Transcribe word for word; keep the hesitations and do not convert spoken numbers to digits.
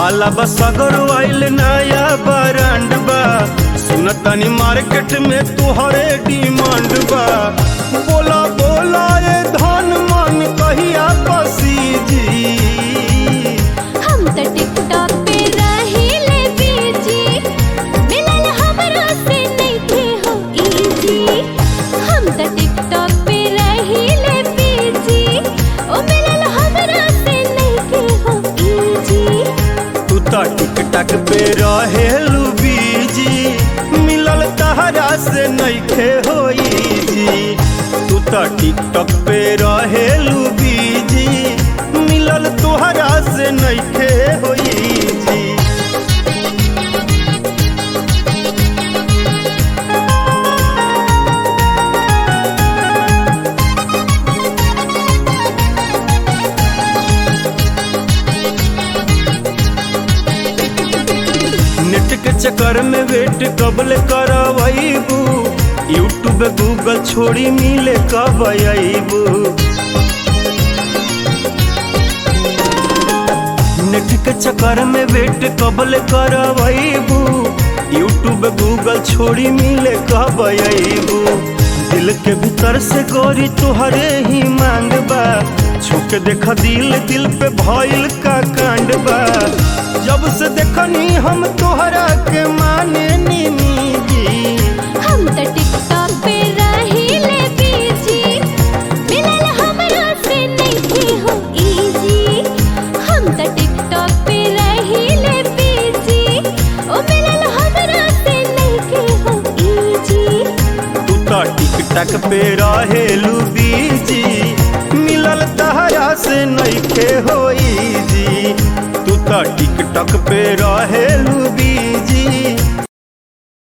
हाला बस अगर आइल नया ब्रांड बा, सुनतानी मार्केट में तुहरे डिमांड बा। बोला बोला ये धन मन कहिया पसीजी, हम तो टिकटॉक पे रहिले बिजी, मिलल हमरा से नइखे हो इजी। हम तो टिकटॉक पे रहिले बिजी, ओ मिलल हमरा से नइखे हो इजी। तू तो टिकटॉक पे रहेलू बीजी, मिलल तहरा से नइखे होई जी। तू तो टिकटॉक पे रहेलू बीजी, मिलल तोहरा से नइखे होई जी। नेट के चक्कर में वेट कबल करवाइबू, यूट्यूब गूगल छोड़ी मिले कब आइबू। नेट के चक्कर में वेट कबल करवाइबू, यूट्यूब गूगल छोड़ी मिले कब आइबू। दिल के भीतर से गोरी तुहरे ही मांग बा, छुक देखा दिल दिल पे भइल का कांड बा। जब से देखनी हम तोहरा के माने नीनी जी, हम तो टिकटॉक पे रहिले बिजी, मिलल हमरा से नइखे हो इजी। हम तो टिकटॉक पे रहिले बिजी, ओ मिलल हमरा से नइखे हो इजी। तू तो टिकटॉक पे रहेलू बीजी, मिलल तहरा से नइखे होई जी। तू तो टिकटॉक पे रहेलू